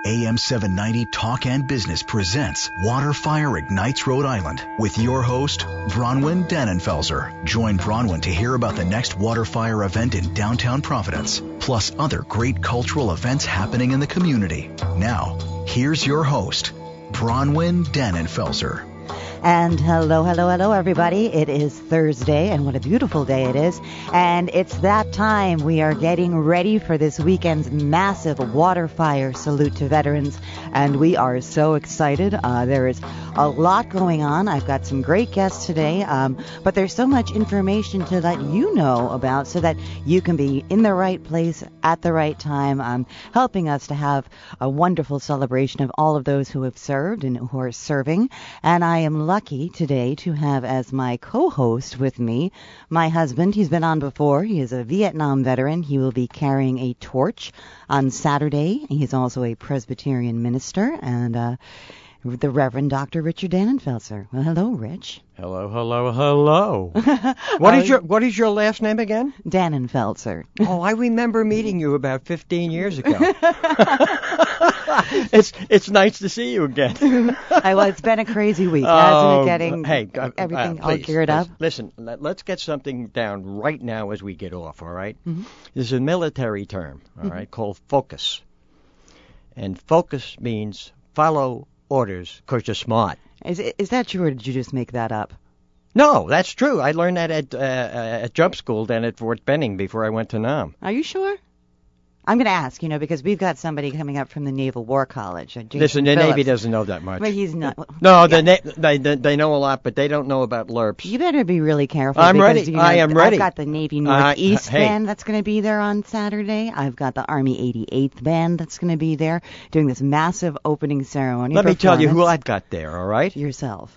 AM 790 Talk and Business presents Water Fire Ignites Rhode Island with your host, Bronwyn Dannenfelser. Join Bronwyn to hear about the next Water Fire event in downtown Providence, plus other great cultural events happening in the community. Now, here's your host, Bronwyn Dannenfelser. And hello, everybody. It is Thursday, and what a beautiful day it is. And it's that time. We are getting ready for this weekend's massive water fire salute to veterans, and we are so excited. There is a lot going on. I've got some great guests today, but there's so much information to let you know about so that you can be in the right place at the right time, helping us to have a wonderful celebration of all of those who have served and who are serving. And I am lucky today to have as my co-host with me my husband. He's been on before. He is a Vietnam veteran. He will be carrying a torch on Saturday. He's also a Presbyterian minister, and the Reverend Dr. Richard Dannenfelser. Well, hello, Rich. Hello. What is your last name again? Dannenfelser. Oh, I remember meeting you about 15 years ago. It's nice to see you again. Well, it's been a crazy week, hasn't it? Getting everything all please, geared up. Listen, let's get something down right now as we get off, all right? Mm-hmm. This is a military term, all right, called focus. And focus means follow orders because you're smart. Is that true, or did you just make that up? No, that's true. I learned that at jump school down at Fort Benning before I went to Nam. Are you sure? I'm going to ask, because we've got somebody coming up from the Naval War College. Listen, the Navy doesn't know that much. But he's not. No, they know a lot, but they don't know about LERPs. You better be really careful. I'm because, ready. I am ready. I've got the Navy Northeast Band that's going to be there on Saturday. I've got the Army 88th Band that's going to be there doing this massive opening ceremony. Let me tell you who I've got there, all right? Yourself.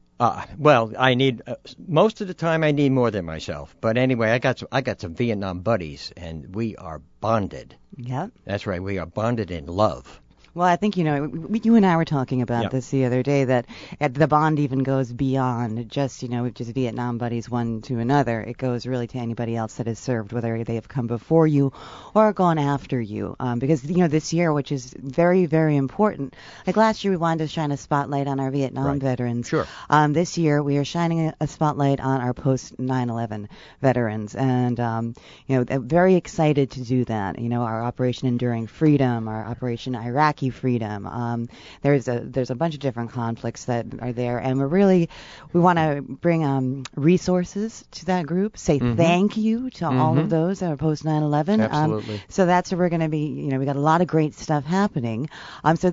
Well, I need most of the time I need more than myself. But anyway, I got some Vietnam buddies, and we are bonded. Yep. That's right. We are bonded in love. Well, I think, you and I were talking about this the other day, that the bond even goes beyond just, just Vietnam buddies one to another. It goes really to anybody else that has served, whether they have come before you or gone after you. Because, this year, which is very, very important, like last year we wanted to shine a spotlight on our Vietnam veterans. Sure. This year we are shining a spotlight on our post-9/11 veterans. And, very excited to do that. Our Operation Enduring Freedom, our Operation Iraqi Freedom. There's a bunch of different conflicts that are there, and we want to bring resources to that group. Say thank you to all of those that are post 9/11. Absolutely. So that's where we're going to be. We got a lot of great stuff happening. So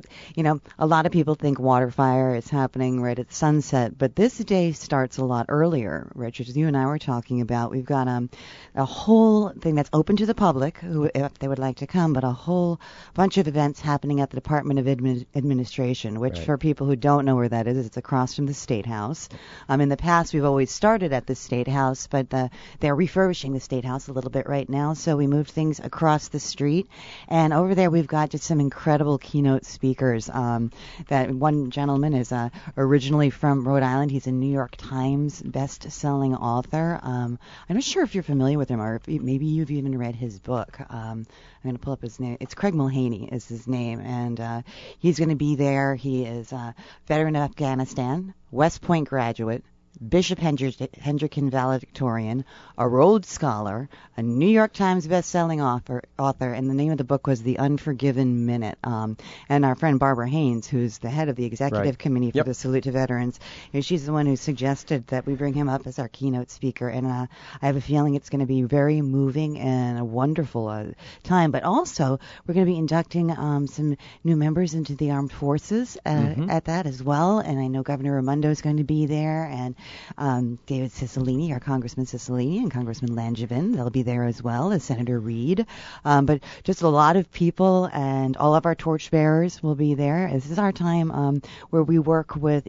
a lot of people think water fire is happening right at sunset, but this day starts a lot earlier. Richard, as you and I were talking about, we've got a whole thing that's open to the public, who, if they would like to come, but a whole bunch of events happening at the Department of Administration, which for people who don't know where that is, it's across from the State House. In the past, we've always started at the State House, but they're refurbishing the State House a little bit right now, so we moved things across the street. And over there, we've got just some incredible keynote speakers. That one gentleman is originally from Rhode Island. He's a New York Times best-selling author. I'm not sure if you're familiar with him, or if maybe you've even read his book. I'm going to pull up his name. It's Craig Mulhaney is his name, and he's going to be there. He is a veteran of Afghanistan, West Point graduate, Bishop Hendricken valedictorian, a Rhodes Scholar, a New York Times best-selling author, and the name of the book was The Unforgiven Minute. And our friend Barbara Haynes, who's the head of the executive committee for the Salute to Veterans, she's the one who suggested that we bring him up as our keynote speaker. And I have a feeling it's going to be very moving and a wonderful time. But also, we're going to be inducting some new members into the armed forces at that as well. And I know Governor Raimondo is going to be there, and David Cicilline, our Congressman Cicilline, and Congressman Langevin, they'll be there as well as Senator Reed. But just a lot of people, and all of our torchbearers will be there. This is our time where we work with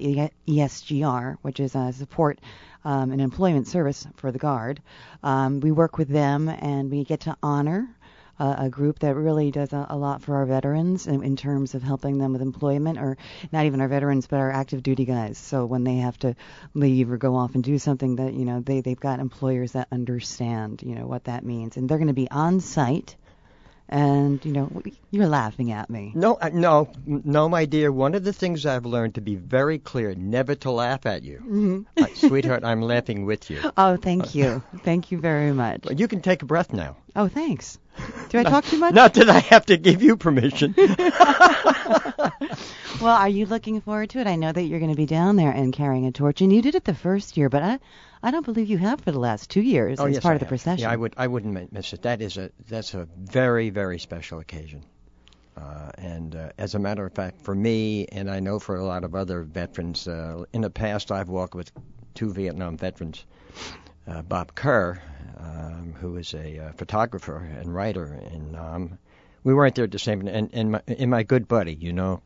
ESGR, which is a support and employment service for the Guard. We work with them, and we get to honor a group that really does a lot for our veterans in terms of helping them with employment, or not even our veterans, but our active duty guys. So when they have to leave or go off and do something, that they've got employers that understand what that means, and they're going to be on site And, you're laughing at me. No, my dear. One of the things I've learned to be very clear, never to laugh at you. Mm-hmm. Sweetheart, I'm laughing with you. Oh, thank you. Thank you very much. You can take a breath now. Oh, thanks. Do I talk too much? Not that I have to give you permission. Well, are you looking forward to it? I know that you're going to be down there and carrying a torch, and you did it the first year, but I don't believe you have for the last 2 years as part of the procession. Yeah, I wouldn't miss it. That's a very, very special occasion. And as a matter of fact, for me, and I know for a lot of other veterans, in the past I've walked with 2 Vietnam veterans, Bob Kerr, who is a photographer and writer in Nam. We weren't there at the same, and my good buddy,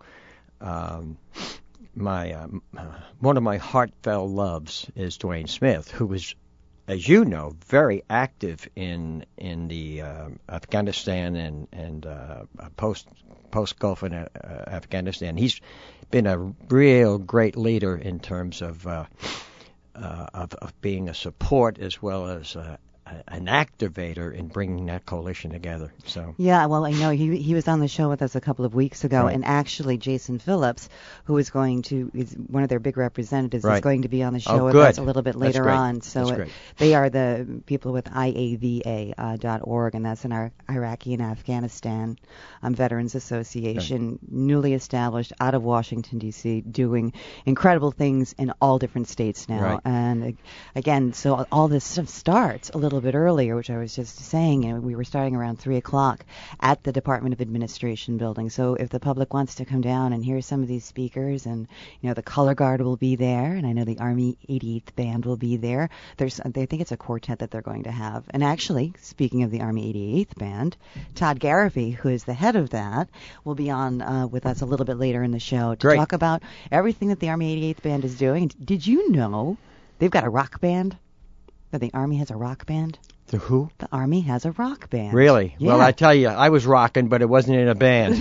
one of my heartfelt loves is Dwayne Smith, who was, as you know, very active in the Afghanistan and post Gulf and Afghanistan. He's been a real great leader in terms of being a support as well as an activator in bringing that coalition together. So yeah, well, I know he was on the show with us a couple of weeks ago, right. And actually Jason Phillips, who is one of their big representatives, right. is going to be on the show with us a little bit later on. So they are the people with IAVA.org, and that's an Iraqi and Afghanistan Veterans Association, right. Newly established out of Washington, D.C., doing incredible things in all different states now. Right. And again, so all this stuff starts a little bit earlier, which I was just saying, we were starting around 3 o'clock at the Department of Administration building. So if the public wants to come down and hear some of these speakers, and the Color Guard will be there, and I know the Army 88th Band will be there. I think it's a quartet that they're going to have. And actually, speaking of the Army 88th Band, Todd Garifey, who is the head of that, will be on with us a little bit later in the show to talk about everything that the Army 88th Band is doing. Did you know they've got a rock band? That the Army has a rock band? The who? The Army has a rock band. Really? Yeah. Well, I tell you, I was rocking, but it wasn't in a band.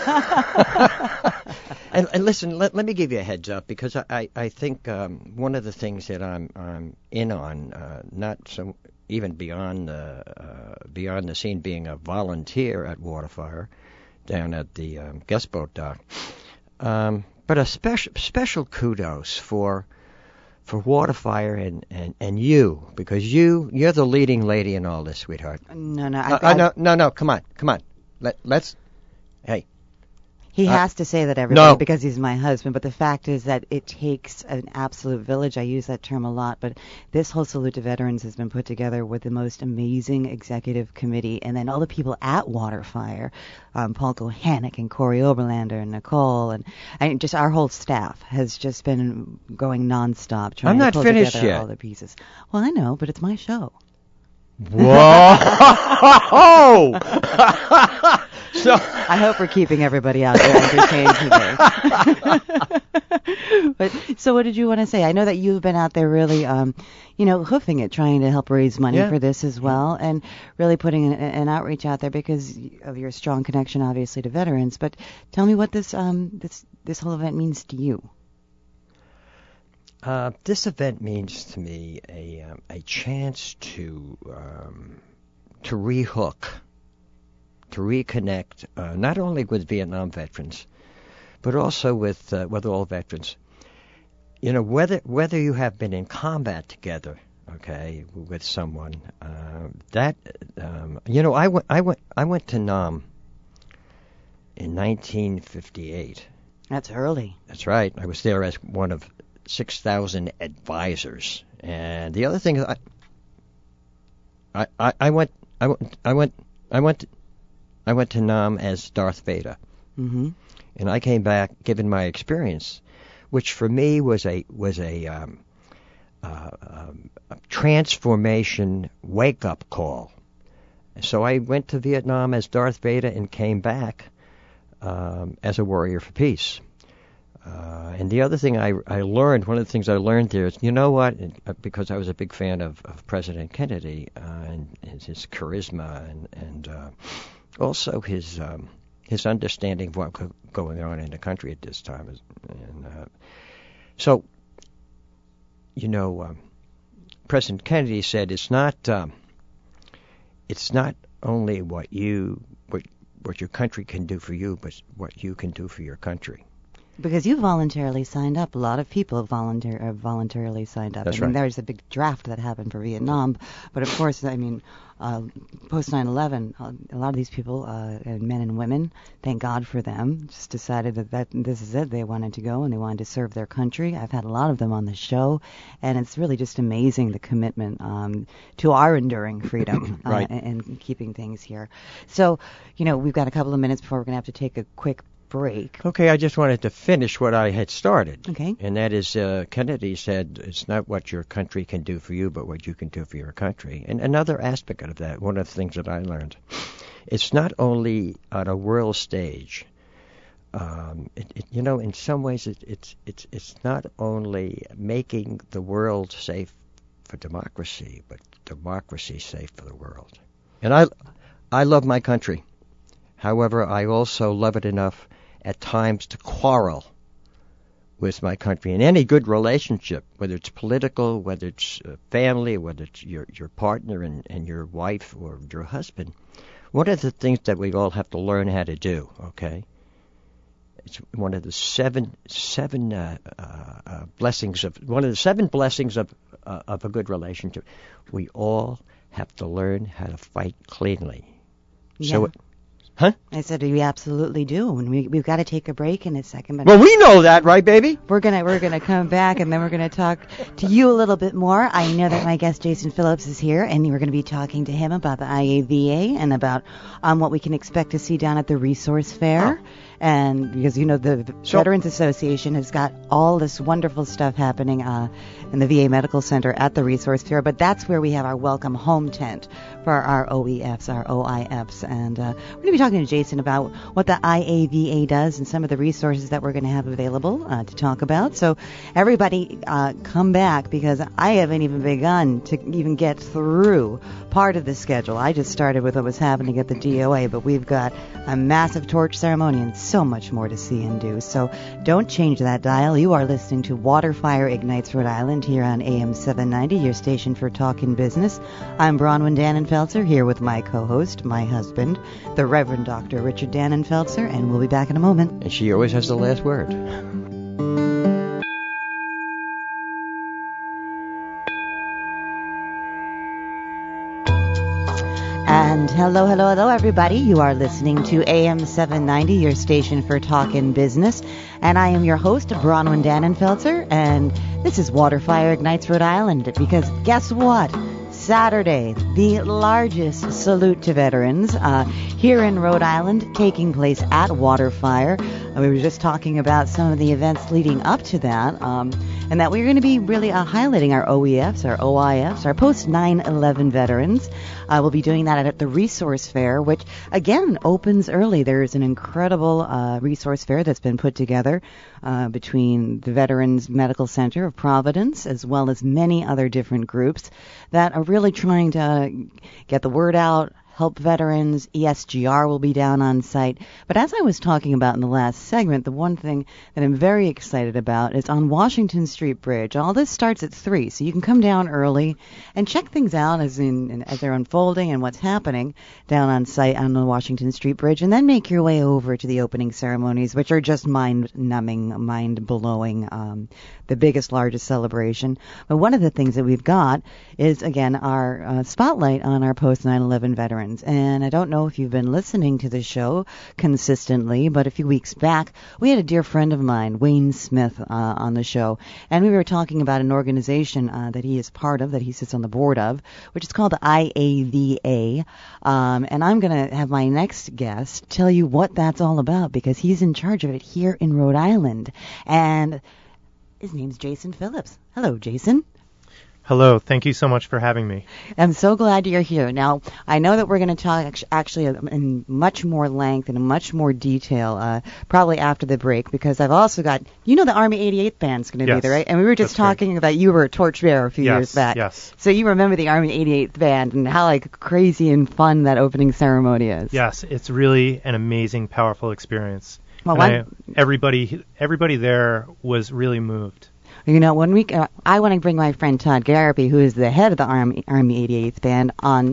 and listen, let me give you a heads up, because I think one of the things that I'm in on, not so even beyond the scene, being a volunteer at Waterfire down at the guest boat dock, but a special kudos for Waterfire and you, because you're the leading lady in all this, sweetheart. No. Come on. Let's. Hey. He has to say that every day because he's my husband, but the fact is that it takes an absolute village. I use that term a lot, but this whole Salute to Veterans has been put together with the most amazing executive committee, and then all the people at Waterfire, Paul Kohanek and Corey Oberlander and Nicole, and just our whole staff has just been going nonstop trying to pull together all the pieces. Well, I know, but it's my show. Whoa! So I hope we're keeping everybody out there entertained today. But so, what did you want to say? I know that you've been out there really, hoofing it, trying to help raise money for this as well, and really putting an outreach out there because of your strong connection, obviously, to veterans. But tell me what this whole event means to you. This event means to me a chance to rehook, to reconnect, not only with Vietnam veterans, but also with all veterans. Whether you have been in combat together, okay, with someone, I went to Nam in 1958. That's early. That's right. I was there as one of 6,000 advisors. And the other thing is, I went to Nam as Darth Vader, and I came back, given my experience, which for me was a transformation wake-up call. So I went to Vietnam as Darth Vader and came back as a warrior for peace. And the other thing I learned, one of the things I learned there is, because I was a big fan of President Kennedy and his charisma and also his understanding of what was going on in the country at this time. President Kennedy said it's not only what your country can do for you, but what you can do for your country. Because you voluntarily signed up. A lot of people have voluntarily signed up. That's I mean, right. there's a big draft that happened for Vietnam. But, of course, I mean, post 9/11, a lot of these people, men and women, thank God for them, just decided that this is it. They wanted to go and they wanted to serve their country. I've had a lot of them on the show, and it's really just amazing the commitment to our enduring freedom Right. and keeping things here. So, we've got a couple of minutes before we're going to have to take a quick break. Okay, I just wanted to finish what I had started. Okay. And that is, Kennedy said, it's not what your country can do for you, but what you can do for your country. And another aspect of that, one of the things that I learned, it's not only on a world stage. In some ways, it's not only making the world safe for democracy, but democracy safe for the world. And I love my country. However, I also love it enough at times to quarrel with my country. In any good relationship, whether it's political, whether it's family, whether it's your partner and your wife or your husband, one of the things that we all have to learn how to do, okay? It's one of the seven blessings of a good relationship. We all have to learn how to fight cleanly. Yeah. Huh? I said we absolutely do, and we've got to take a break in a second. But Well, we know that, right, baby? we're gonna come back, and then we're gonna talk to you a little bit more. I know that my guest Jason Phillips is here, and we're gonna be talking to him about the IAVA and about what we can expect to see down at the Resource Fair. Oh. And because the Veterans Association has got all this wonderful stuff happening in the VA Medical Center at the Resource Fair, but that's where we have our welcome home tent for our OEFs, our OIFs, and we're going to be talking to Jason about what the IAVA does and some of the resources that we're going to have available to talk about. So everybody come back, because I haven't even begun to even get through part of the schedule. I just started with what was happening at the DOA, but we've got a massive torch ceremony and so much more to see and do. So don't change that dial. You are listening to Waterfire Ignites Rhode Island here on AM 790, your station for talking business. I'm Bronwyn Dannenfelser, here with my co-host, my husband, the Reverend Dr. Richard Dannenfelser, and we'll be back in a moment. And she always has the last word. And hello, everybody. You are listening to AM 790, your station for talking business. And I am your host, Bronwyn Dannenfelser, and this is Waterfire Ignites Rhode Island, because guess what? Saturday, the largest salute to veterans here in Rhode Island, taking place at Waterfire. We were just talking about some of the events leading up to that, and that we're going to be really highlighting our OEFs, our OIFs, our post 9/11 veterans. We'll be doing that at the Resource Fair, which, again, opens early. There's an incredible resource fair that's been put together between the Veterans Medical Center of Providence, as well as many other different groups that are really trying to get the word out, help veterans. ESGR will be down on site. But as I was talking about in the last segment, the one thing that I'm very excited about is on Washington Street Bridge. All this starts at 3, so you can come down early and check things out as they're unfolding and what's happening down on site on the Washington Street Bridge, and then make your way over to the opening ceremonies, which are just mind-numbing, mind-blowing, the biggest, largest celebration. But one of the things that we've got is, again, our spotlight on our post 9/11 veterans. And I don't know if you've been listening to the show consistently, but a few weeks back, we had a dear friend of mine, Wayne Smith, on the show. And we were talking about an organization that he is part of, that he sits on the board of, which is called the IAVA. And I'm going to have my next guest tell you what that's all about, because he's in charge of it here in Rhode Island. And his name's Jason Phillips. Hello, Jason. Hello. Thank you so much for having me. I'm so glad you're here. Now, I know that we're going to talk actually in much more length and in much more detail probably after the break, because I've also got, the Army 88th band's going to be there, right? And we were just talking about, you were a torchbearer a few years back. Yes. So you remember the Army 88th band and how crazy and fun that opening ceremony is. Yes, it's really an amazing, powerful experience. Well, everybody there was really moved. One week, I want to bring my friend Todd Garrity, who is the head of the Army 88th band, on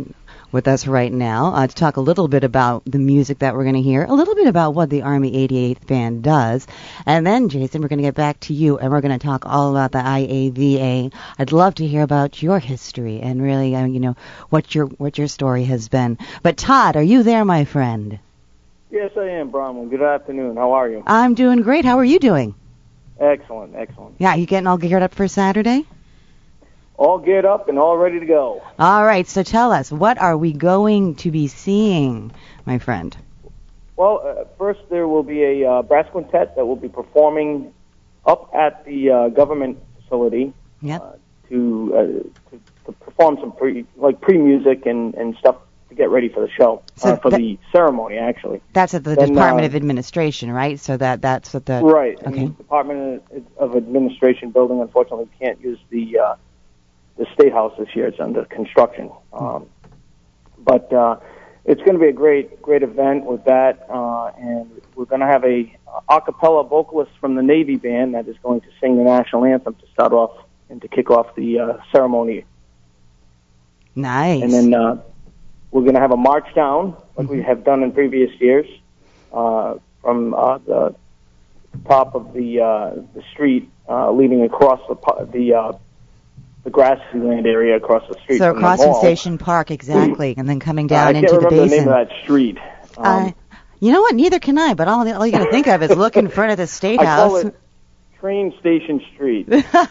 with us right now to talk a little bit about the music that we're going to hear, a little bit about what the Army 88th Band does, and then, Jason, we're going to get back to you, and we're going to talk all about the IAVA. I'd love to hear about your history and really, what your story has been. But Todd, are you there, my friend? Yes, I am, Bronwyn. Good afternoon. How are you? I'm doing great. How are you doing? Excellent. Yeah, you getting all geared up for Saturday? All geared up and all ready to go. All right, so tell us, what are we going to be seeing, my friend? Well, first there will be a brass quintet that will be performing up at the government facility. Yep. To perform some pre-music and stuff to get ready for the show, for the ceremony, actually. That's at the Department of Administration, right? So that's what the... Right. Okay. And the Department of Administration building, unfortunately, can't use the State House this year. It's under construction. But it's going to be a great event with that, and we're going to have a cappella vocalist from the Navy band that is going to sing the national anthem to start off and to kick off the ceremony. Nice. And then we're going to have a march down, like we have done in previous years, from the top of the street, leading across the grassy land area across the street. So across from Station Park, exactly, and then coming down into the basin. I can't remember the name of that street. You know what? Neither can I. But all you got to think of is look in front of the State House. I call it Train Station Street.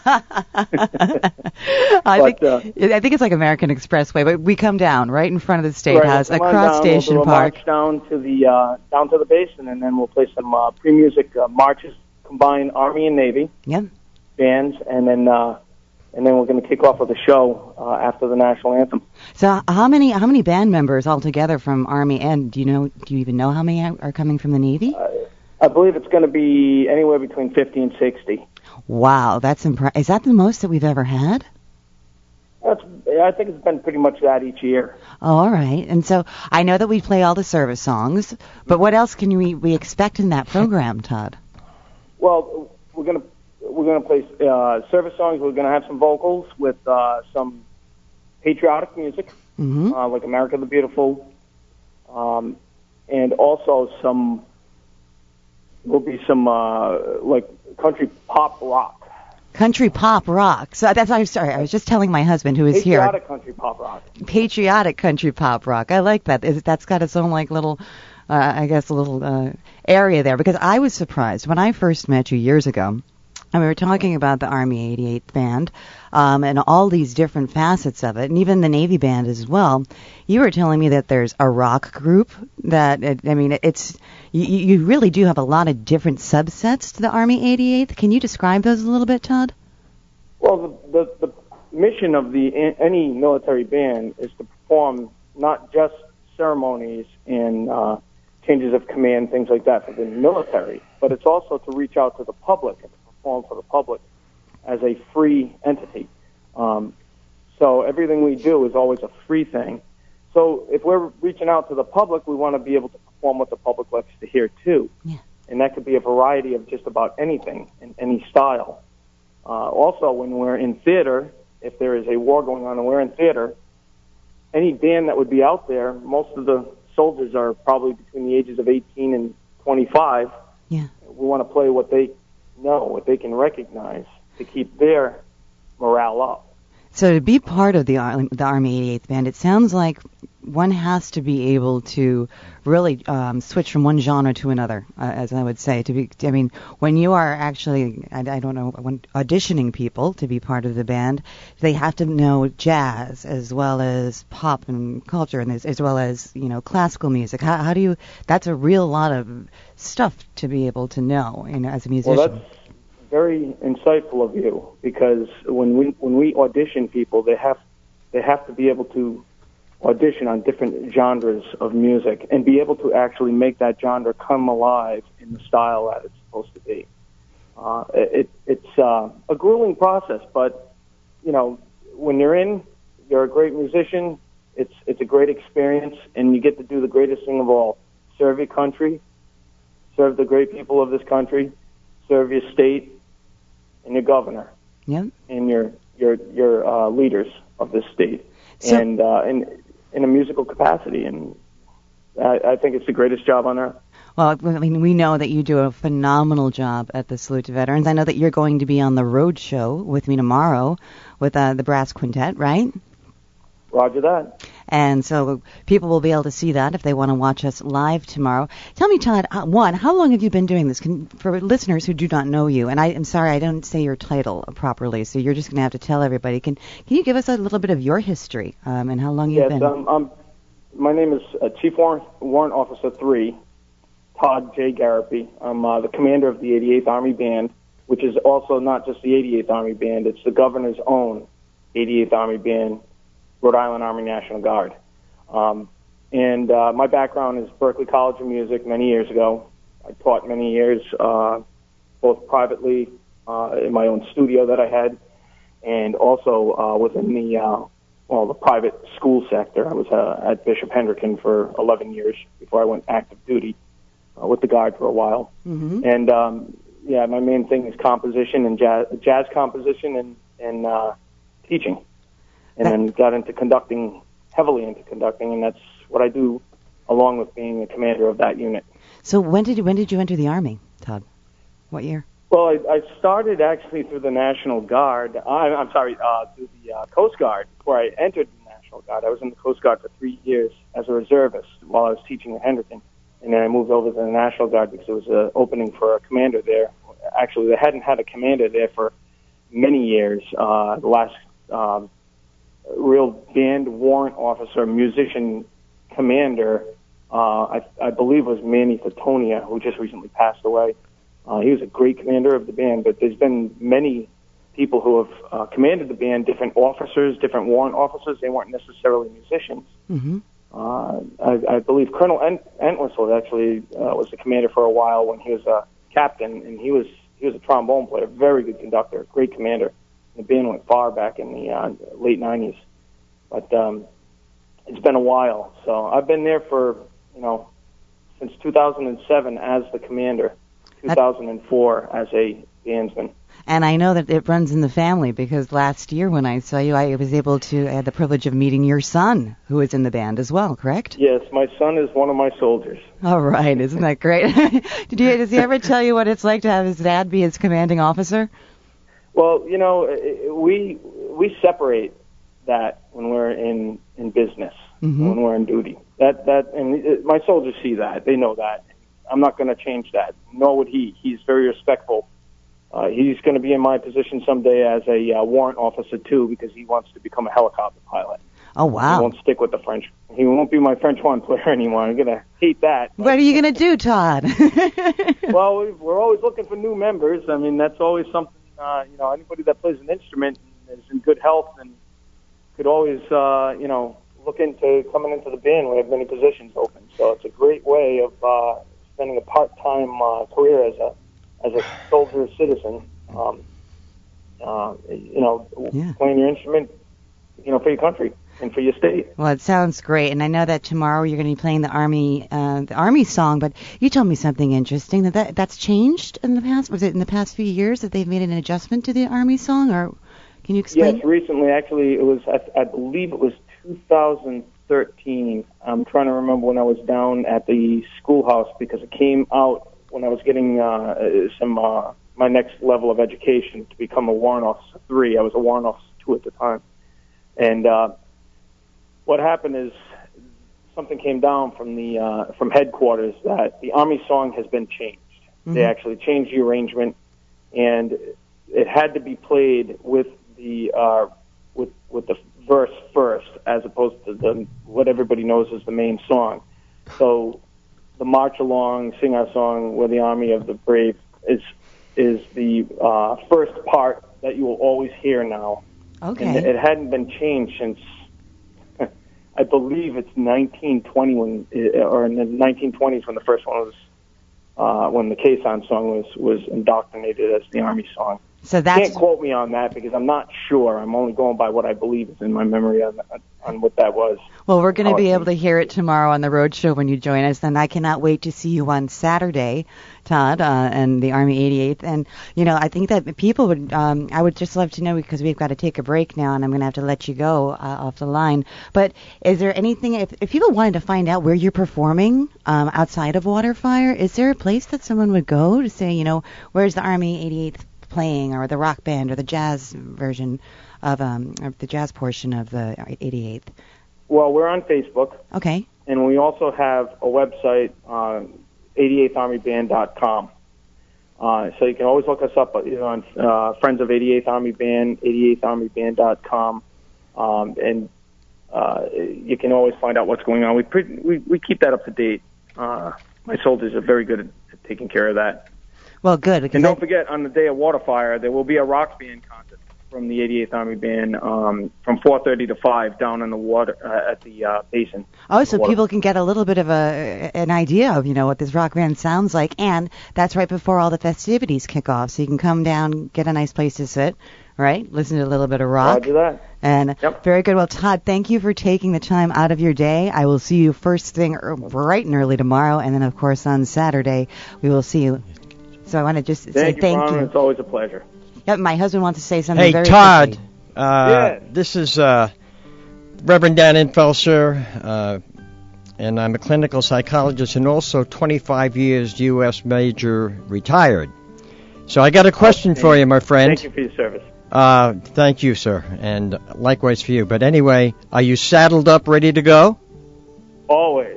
I think it's like American Expressway, but we come down right in front of the State House, across Station Park. March down to the basin, and then we'll play some pre-music marches, combine Army and Navy bands, and then we're going to kick off with a show after the national anthem. So how many band members altogether from Army and do you even know how many are coming from the Navy? I believe it's going to be anywhere between 50 and 60. Wow, that's impressive. Is that the most that we've ever had? I think it's been pretty much that each year. Oh, all right. And so I know that we play all the service songs, but what else can we expect in that program, Todd? Well, we're going to play service songs. We're going to have some vocals with some patriotic music, like America the Beautiful, and also will be some like country pop rock. Country pop rock. So I'm sorry. I was just telling my husband who is here. Patriotic country pop rock. Patriotic country pop rock. I like that. That's got its own little, area there. Because I was surprised when I first met you years ago. And we were talking about the Army 88th Band and all these different facets of it, and even the Navy Band as well. You were telling me that there's a rock group that, you really do have a lot of different subsets to the Army 88th. Can you describe those a little bit, Todd? Well, the mission of any military band is to perform not just ceremonies and changes of command, things like that for the military, but it's also to reach out to the public and perform for the public as a free entity. So everything we do is always a free thing. So if we're reaching out to the public, we want to be able to perform what the public likes to hear too. Yeah. And that could be a variety of just about anything in any style. Also, when we're in theater, if there is a war going on and we're in theater, any band that would be out there, most of the soldiers are probably between the ages of 18 and 25. Yeah. We want to play what they know, what they can recognize to keep their morale up. So to be part of the Army 88th Band, it sounds like one has to be able to really switch from one genre to another, as I would say. When you are actually, when auditioning people to be part of the band, they have to know jazz as well as pop and culture, and as well as classical music. How do you? That's a real lot of stuff to be able to know, as a musician. Well, that's very insightful of you, because when we audition people, they have to be able to audition on different genres of music and be able to actually make that genre come alive in the style that it's supposed to be. It's a grueling process, but when you're a great musician. It's a great experience, and you get to do the greatest thing of all: serve your country, serve the great people of this country, serve your state and your governor, and your leaders of this state. So, and in a musical capacity, and I think it's the greatest job on earth. Well, I mean, we know that you do a phenomenal job at the Salute to Veterans. I know that you're going to be on the road show with me tomorrow with the brass quintet, right? Roger that. And so people will be able to see that if they want to watch us live tomorrow. Tell me, Todd, one, how long have you been doing this? For listeners who do not know you, and I'm sorry, I don't say your title properly, so you're just going to have to tell everybody. Can you give us a little bit of your history and how long you've been? Yes, my name is Chief Warrant Officer 3, Todd J. Garapi. I'm the commander of the 88th Army Band, which is also not just the 88th Army Band, it's the governor's own 88th Army Band, Rhode Island Army National Guard. And my background is Berklee College of Music many years ago. I taught many years, both privately in my own studio that I had, and also within the private school sector. I was at Bishop Hendricken for 11 years before I went active duty with the Guard for a while. Mm-hmm. And, my main thing is composition and jazz composition and teaching. And then got into heavily into conducting, and that's what I do along with being the commander of that unit. So when did you enter the Army, Todd? What year? Well, I started actually through the National Guard. Through the Coast Guard before I entered the National Guard. I was in the Coast Guard for 3 years as a reservist while I was teaching at Hendricken. And then I moved over to the National Guard because there was an opening for a commander there. Actually, they hadn't had a commander there for many years. The last real band warrant officer, musician commander, I believe was Manny Titonia, who just recently passed away. He was a great commander of the band, but there's been many people who have commanded the band, different officers, different warrant officers. They weren't necessarily musicians. Mm-hmm. I believe Colonel Entwistle actually was the commander for a while when he was a captain, and he was a trombone player, very good conductor, great commander. The band went far back in the late 90s. But it's been a while. So I've been there for, since 2007 as the commander, 2004 as a bandsman. And I know that it runs in the family because last year when I saw you, I had the privilege of meeting your son, who is in the band as well, correct? Yes, my son is one of my soldiers. All right, isn't that great? Does he ever tell you what it's like to have his dad be his commanding officer? Well, we separate that when we're in business, mm-hmm. when we're in duty. And my soldiers see that. They know that. I'm not going to change that. Nor would he. He's very respectful. He's going to be in my position someday as a warrant officer, too, because he wants to become a helicopter pilot. Oh, wow. He won't stick with the French. He won't be my French horn player anymore. I'm going to hate that. What are you going to do, Todd? Well, we're always looking for new members. I mean, that's always something, anybody that plays an instrument and is in good health and could always, look into coming into the band. We have many positions open. So it's a great way of spending a part-time career as a soldier citizen, playing your instrument, for your country and for your state. Well, it sounds great, and I know that tomorrow you're going to be playing the Army song, but you told me something interesting, that's changed in the past. Was it in the past few years that they've made an adjustment to the Army song, or can you explain? Yes, recently, actually, it was, I believe it was 2013. I'm trying to remember when I was down at the schoolhouse because it came out when I was getting my next level of education to become a Warrant Officer 3. I was a Warrant Officer 2 at the time. And what happened is something came down from headquarters that the Army song has been changed. Mm-hmm. They actually changed the arrangement, and it had to be played with the verse first, as opposed to what everybody knows as the main song. So the march along, sing our song, we're the Army of the Brave, is the first part that you will always hear now. Okay. And it hadn't been changed since, I believe it's 1920 or in the 1920s when the first one was, when the Quezon song was indoctrinated as the Army song. So that's... Can't quote me on that because I'm not sure. I'm only going by what I believe is in my memory on on what that was. Well, we're going to be able to hear it tomorrow on the road show when you join us, and I cannot wait to see you on Saturday, Todd, and the Army 88th. And, I think that people would, I would just love to know, because we've got to take a break now, and I'm going to have to let you go off the line. But is there anything, if people wanted to find out where you're performing outside of Waterfire, is there a place that someone would go to say, where's the Army 88th playing, or the rock band, or the jazz version of the jazz portion of the 88th? Well, we're on Facebook. Okay. And we also have a website, 88tharmyband.com. So you can always look us up on Friends of 88th Army Band, 88tharmyband.com. And you can always find out what's going on. We keep that up to date. My soldiers are very good at taking care of that. Well, good. And don't forget, on the day of Waterfire, there will be a rock band concert from the 88th Army Band from 4:30 to 5 down in the water at the basin. Oh, so people can get a little bit of an idea of what this rock band sounds like, and that's right before all the festivities kick off. So you can come down, get a nice place to sit, right? Listen to a little bit of rock. Roger that. And yep. Very good. Well, Todd, thank you for taking the time out of your day. I will see you first thing bright and early tomorrow, and then of course on Saturday we will see you. So I want to just say thank you. It's always a pleasure. Yep, my husband wants to say something Hey, very Todd, quickly. This is Reverend Dan Infelser, and I'm a clinical psychologist and also 25 years U.S. Major retired. So I got a question for you, my friend. Thank you for your service. Thank you, sir, and likewise for you. But anyway, are you saddled up, ready to go? Always.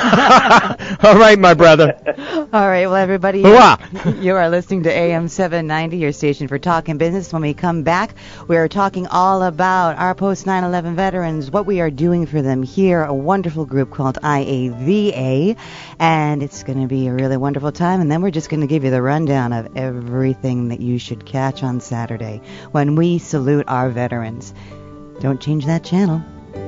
All right, my brother. All right, well, everybody, you are listening to AM 790, your station for talk and business. When we come back, we are talking all about our post-9/11 veterans, what we are doing for them here, a wonderful group called IAVA, and it's going to be a really wonderful time. And then we're just going to give you the rundown of everything that you should catch on Saturday when we salute our veterans. Don't change that channel.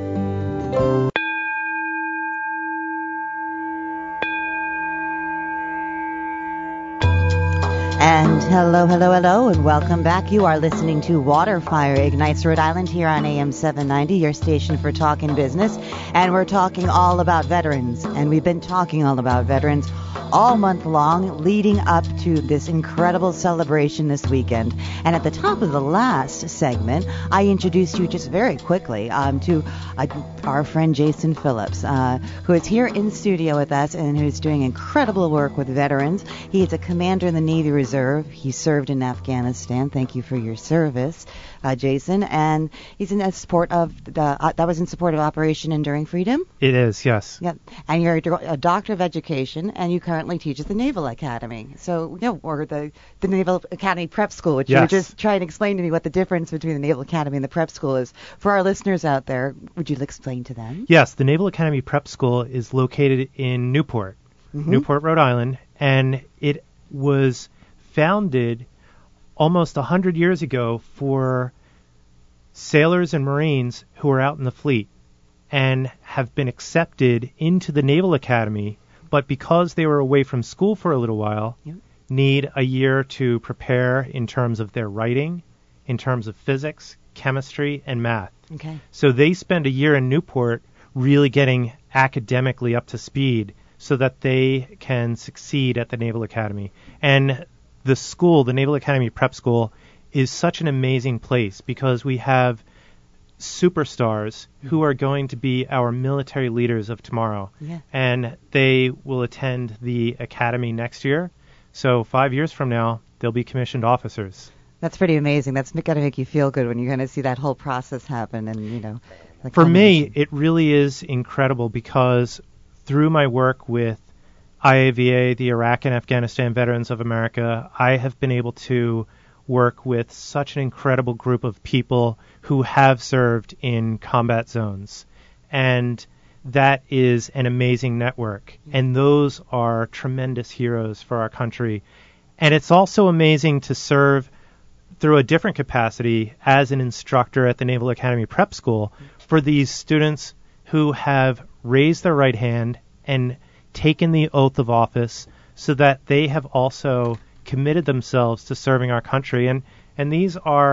And hello, and welcome back. You are listening to Waterfire Ignites Rhode Island here on AM 790, your station for talk and business. And we're talking all about veterans. And we've been talking all about veterans all month long, leading up to this incredible celebration this weekend. And at the top of the last segment, I introduced you just very quickly to our friend Jason Phillips, who is here in studio with us and who's doing incredible work with veterans. He is a commander in the Navy Reserve. He served in Afghanistan. Thank you for your service, Jason. And he's in support of that was in support of Operation Enduring Freedom. It is, yes. Yep. And you're a doctor of education, and you currently teach at the Naval Academy. So, or the Naval Academy Prep School, which you were just trying to explain to me what the difference between the Naval Academy and the Prep School is. For our listeners out there, would you explain to them? Yes, the Naval Academy Prep School is located in Newport, Newport, Rhode Island, and it was founded almost 100 years ago for sailors and Marines who are out in the fleet and have been accepted into the Naval Academy, but because they were away from school for a little while, need a year to prepare in terms of their writing, in terms of physics, chemistry, and math. Okay. So they spend a year in Newport really getting academically up to speed so that they can succeed at the Naval Academy. And the school, the Naval Academy Prep School, is such an amazing place because we have superstars who are going to be our military leaders of tomorrow. Yeah. And they will attend the academy next year. So 5 years from now, they'll be commissioned officers. That's pretty amazing. That's got to make you feel good when you kind of see that whole process happen. And, For me, it really is incredible because through my work with IAVA, the Iraq and Afghanistan Veterans of America, I have been able to work with such an incredible group of people who have served in combat zones. And that is an amazing network. And those are tremendous heroes for our country. And it's also amazing to serve through a different capacity as an instructor at the Naval Academy Prep School for these students who have raised their right hand and taken the oath of office so that they have also committed themselves to serving our country. And these are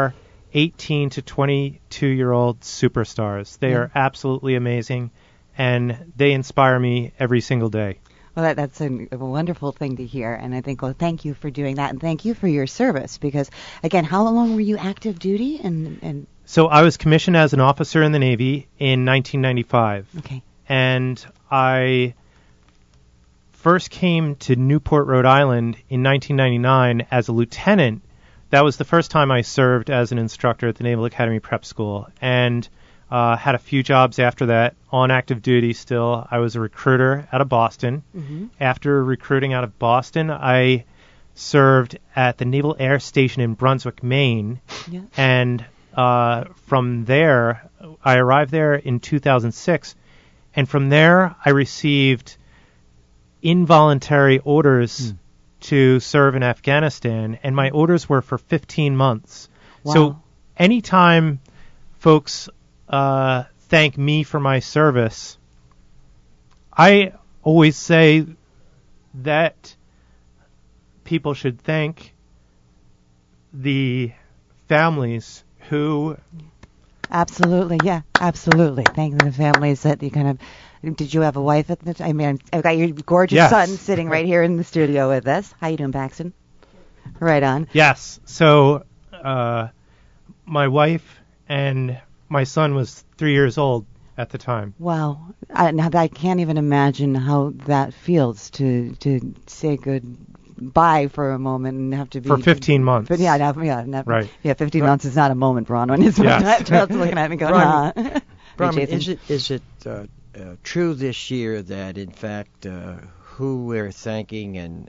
18 to 22-year-old superstars. They are absolutely amazing, and they inspire me every single day. Well, that's a wonderful thing to hear, and I think, well, thank you for doing that, and thank you for your service, because, again, how long were you active duty? And So I was commissioned as an officer in the Navy in 1995. Okay. And I first came to Newport, Rhode Island in 1999 as a lieutenant. That was the first time I served as an instructor at the Naval Academy Prep School, and had a few jobs after that on active duty still. I was a recruiter out of Boston. Mm-hmm. After recruiting out of Boston, I served at the Naval Air Station in Brunswick, Maine, Yeah. and from there, I arrived there in 2006, and from there I received involuntary orders to serve in Afghanistan, and my orders were for 15 months. Wow. So anytime folks thank me for my service, I always say that people should thank the families who... Absolutely, yeah, absolutely. Thank the families that you kind of... Did you have a wife at the time? I mean, I've got your gorgeous Yes. son sitting right here in the studio with us. How you doing, Paxton? Right on. Yes. So my wife and my son was 3 years old at the time. Wow. I can't even imagine how that feels to say goodbye for a moment and have to be... For 15 months. But Right. Yeah, 15 months is not a moment, Bronwyn. It's Yes. just looking at me going, Bronwyn, Hey, Bronwyn, Jason. is it true this year that in fact who we're thanking and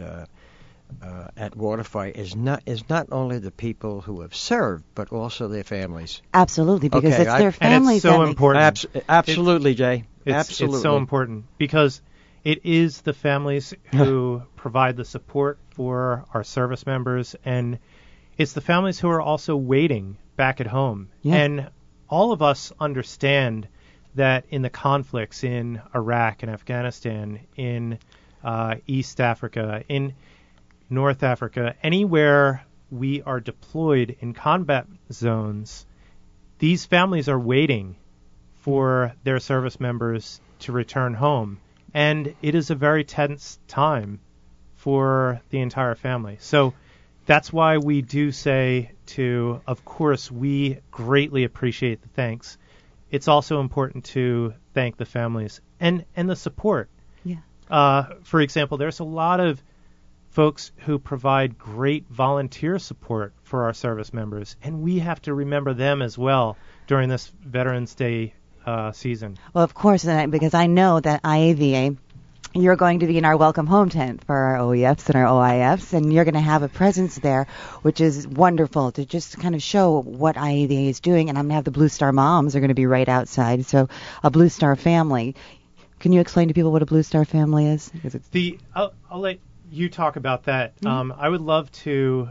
at Waterfire is not only the people who have served but also their families? Absolutely, because Okay, it's their And families it's so that make- important. Absolutely, Jay. It's Absolutely. so important because it is the families who provide the support for our service members, and it's the families who are also waiting back at home. Yeah. And all of us understand that in the conflicts in Iraq and Afghanistan, in East Africa, in North Africa, anywhere we are deployed in combat zones, these families are waiting for their service members to return home. And it is a very tense time for the entire family. So that's why we do say of course, we greatly appreciate the thanks. It's also important to thank the families and the support. Yeah. For example, there's a lot of folks who provide great volunteer support for our service members, and we have to remember them as well during this Veterans Day season. Well, of course, because I know that IAVA, you're going to be in our welcome home tent for our OEFs and our OIFs, and you're going to have a presence there, which is wonderful to just kind of show what IAVA is doing. And I'm going to have the Blue Star moms are going to be right outside, so a Blue Star family. Can you explain to people what a Blue Star family is? Because it's I'll let you talk about that. I would love to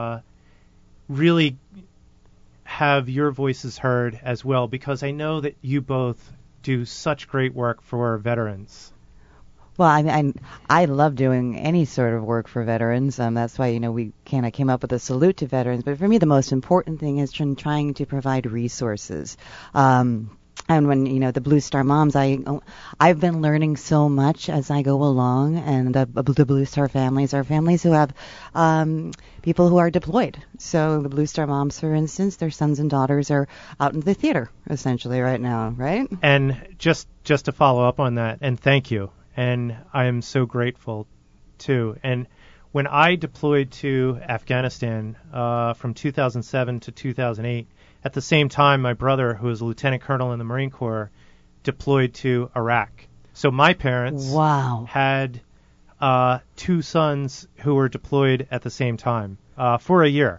really have your voices heard as well, because I know that you both do such great work for veterans. Well, I love doing any sort of work for veterans. That's why, we kind of came up with a salute to veterans. But for me, the most important thing is trying to provide resources. And when, the Blue Star moms, I've been learning so much as I go along. And the Blue Star families are families who have people who are deployed. So the Blue Star moms, for instance, their sons and daughters are out in the theater, essentially, right now, right? And just to follow up on that, and thank you. And I am so grateful, too. And when I deployed to Afghanistan from 2007 to 2008, at the same time, my brother, who was a lieutenant colonel in the Marine Corps, deployed to Iraq. So my parents had two sons who were deployed at the same time for a year,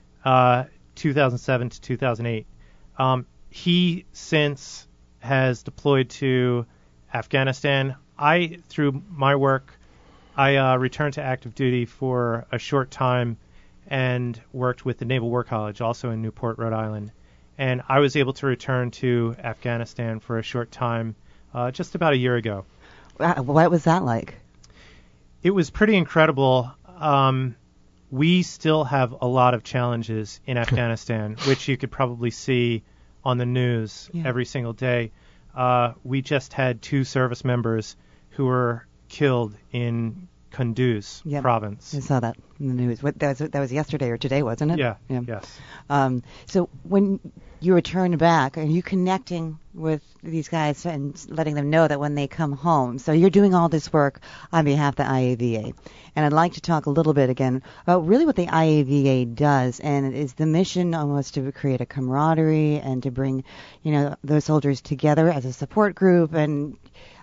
2007 to 2008. He since has deployed to Afghanistan. Through my work, I returned to active duty for a short time and worked with the Naval War College, also in Newport, Rhode Island. And I was able to return to Afghanistan for a short time just about a year ago. What was that like? It was pretty incredible. we still have a lot of challenges in Afghanistan, which you could probably see on the news every single day. We just had 2 service members who were killed in Kunduz province. I saw that in the news. That was yesterday or today, wasn't it? Yeah. Yes. So when you return back, are you connecting with these guys and letting them know that when they come home? So you're doing all this work on behalf of the IAVA. And I'd like to talk a little bit again about really what the IAVA does, and it is the mission almost to create a camaraderie and to bring, those soldiers together as a support group. And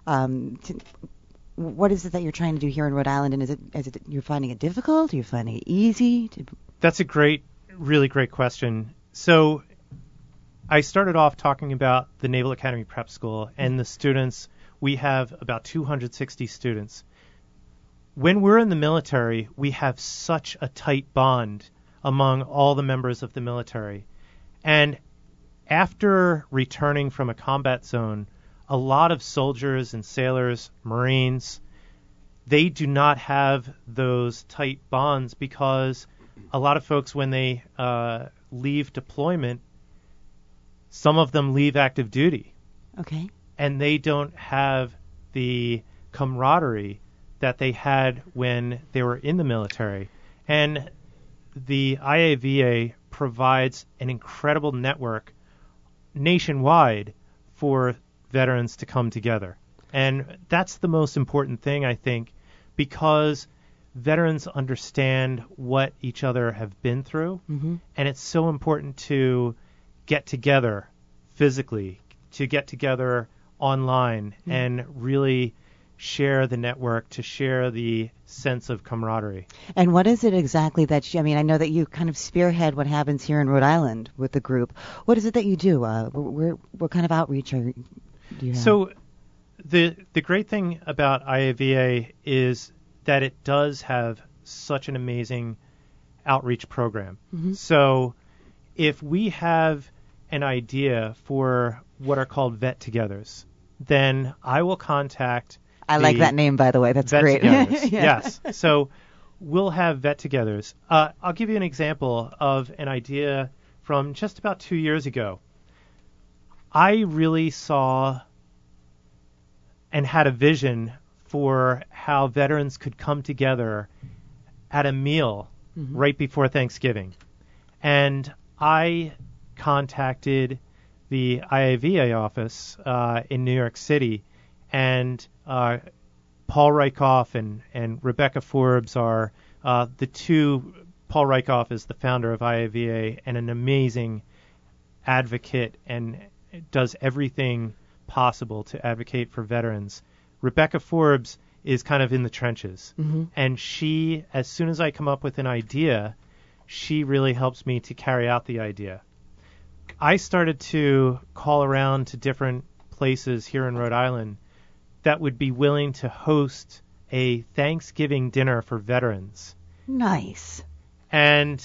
what is it that you're trying to do here in Rhode Island? And is it you're finding it difficult? Are you finding it easy? That's a really great question. So I started off talking about the Naval Academy Prep School and the students. We have about 260 students. When we're in the military, we have such a tight bond among all the members of the military. And after returning from a combat zone, a lot of soldiers and sailors, Marines, they do not have those tight bonds because a lot of folks, when they leave deployment, some of them leave active duty. Okay. And they don't have the camaraderie that they had when they were in the military. And the IAVA provides an incredible network nationwide for veterans to come together. And that's the most important thing, I think, because veterans understand what each other have been through. Mm-hmm. And it's so important to get together physically, to get together online, and really share the network, to share the sense of camaraderie. And what is it exactly that I know that you kind of spearhead what happens here in Rhode Island with the group. What is it that you do? What kind of outreach do you have? So the great thing about IAVA is that it does have such an amazing outreach program. Mm-hmm. So if we have an idea for what are called vet-togethers, then I will contact I like that name, by the way. That's great. Yes. So we'll have vet-togethers. I'll give you an example of an idea from just about 2 years ago. I really saw and had a vision for how veterans could come together at a meal right before Thanksgiving. And I contacted the IAVA office in New York City, and Paul Rykoff and Rebecca Forbes are the two. Paul Rykoff is the founder of IAVA and an amazing advocate and does everything possible to advocate for veterans. Rebecca Forbes is kind of in the trenches. Mm-hmm. And she, as soon as I come up with an idea, she really helps me to carry out the idea. I started to call around to different places here in Rhode Island that would be willing to host a Thanksgiving dinner for veterans. Nice. And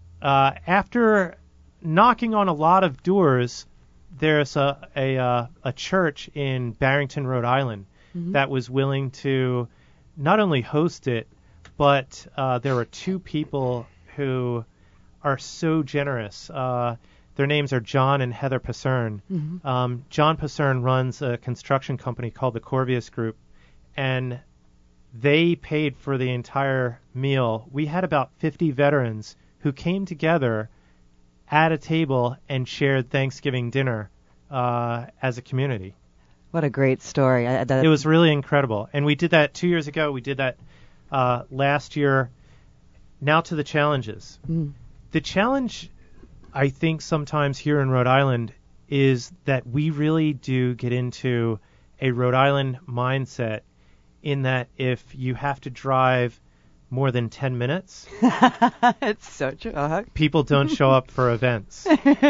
after knocking on a lot of doors, there's a church in Barrington, Rhode Island, that was willing to not only host it, but there were two people who are so generous. Their names are John and Heather Passern. Mm-hmm. John Passern runs a construction company called the Corvius Group, and they paid for the entire meal. We had about 50 veterans who came together at a table and shared Thanksgiving dinner as a community. What a great story. It was really incredible. And we did that 2 years ago. We did that last year. Now to the challenges. The challenge, I think, sometimes here in Rhode Island is that we really do get into a Rhode Island mindset in that if you have to drive more than 10 minutes, it's so true. Uh-huh. People don't show up for events.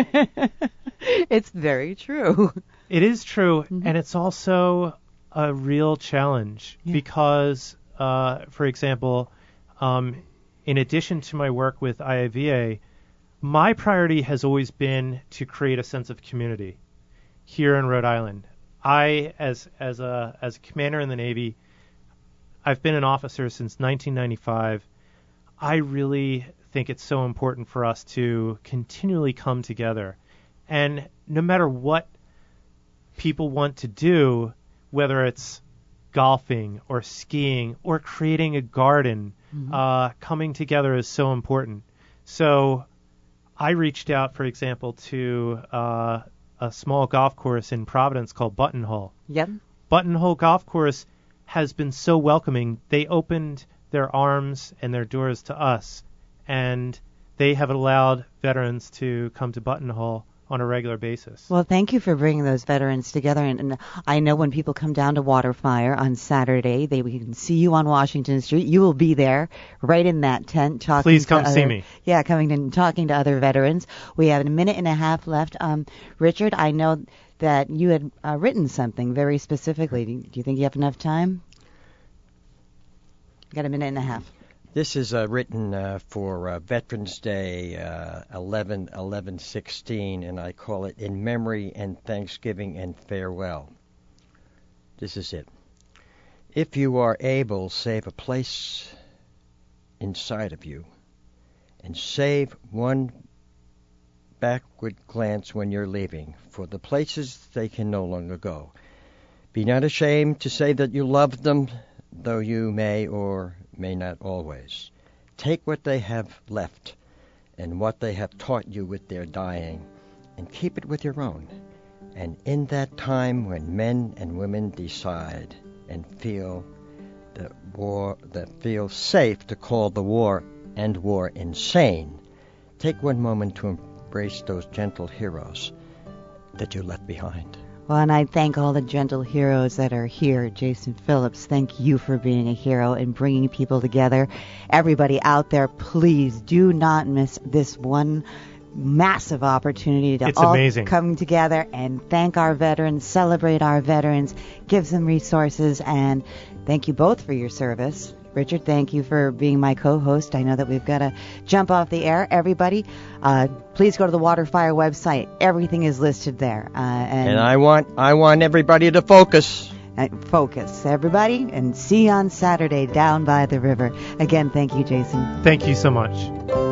It's very true. It is true, and it's also a real challenge because, for example, in addition to my work with IAVA, my priority has always been to create a sense of community here in Rhode Island. I, as a commander in the Navy, I've been an officer since 1995. I really think it's so important for us to continually come together. And no matter what people want to do, whether it's golfing or skiing or creating a garden, coming together is so important. So I reached out, for example, to a small golf course in Providence called Buttonhole. Yep. Buttonhole Golf Course has been so welcoming. They opened their arms and their doors to us, and they have allowed veterans to come to Buttonhole on a regular basis. Well, thank you for bringing those veterans together. And I know when people come down to Waterfire on Saturday, we can see you on Washington Street. You will be there, right in that tent, talking. Please come see me. Yeah, coming and talking to other veterans. We have a minute and a half left. Richard, I know that you had written something very specifically. Do you think you have enough time? You got a minute and a half. This is written for Veterans Day 11/11/16, and I call it In Memory and Thanksgiving and Farewell. This is it. If you are able, save a place inside of you, and save one backward glance when you're leaving, for the places they can no longer go. Be not ashamed to say that you love them, though you may or may not always. Take what they have left and what they have taught you with their dying, and keep it with your own. And in that time when men and women decide and feel feel safe to call the war insane, take one moment to embrace those gentle heroes that you left behind. Well, and I thank all the gentle heroes that are here. Jason Phillips, thank you for being a hero and bringing people together. Everybody out there, please do not miss this one massive opportunity to amazing. Come together and thank our veterans, celebrate our veterans, give them resources, and thank you both for your service. Richard, thank you for being my co-host. I know that we've got to jump off the air. Everybody, please go to the Waterfire website. Everything is listed there. And I want everybody to focus. Focus, everybody, and see you on Saturday down by the river. Again, thank you, Jason. Thank you so much.